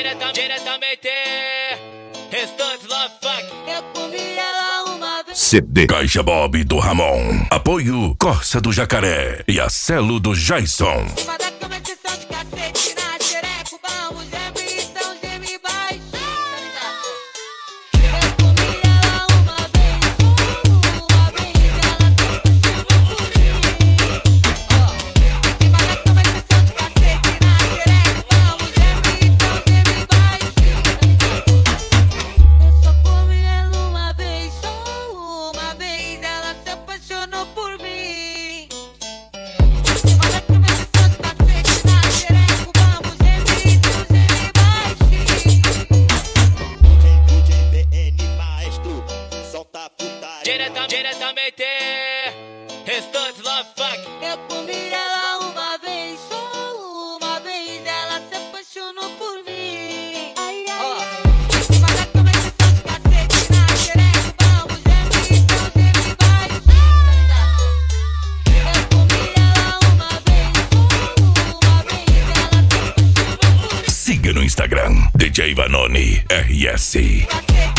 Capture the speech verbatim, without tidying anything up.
Direta, diretamente, Restante Love Funk. Eu comi ela uma vez. C D Caixa Bob do Ramon. Apoio Corsa do Jacaré e a Celo do Jason. Cima da cama, exceção de cacete na xereco. Vamos, geme, então geme baixo. Eu comi ela uma vez, uma vez ela se apaixonou por mim. Ó, cima da cama, exceção de cacete na xereco. Vamos, geme, então geme baixo. Eu só comi ela uma vez, só uma vez ela se apaixonou por mim. Cima da cama, exceção de cacete na xereco. Vamos, geme, então geme baixo. D J B N Maestro, solta a putaria. Direta, diretamente, Restante Love Funk. Eu comi ela uma vez, só uma vez ela se apaixonou por mim. Ai, ai, ai. Cima da cama, exceção de cacete na xereco. Vamos, geme, então geme baixo. Eu comi ela uma vez, só uma vez ela se apaixonou por mim. Siga no Instagram D J Vanoni R S. Cacete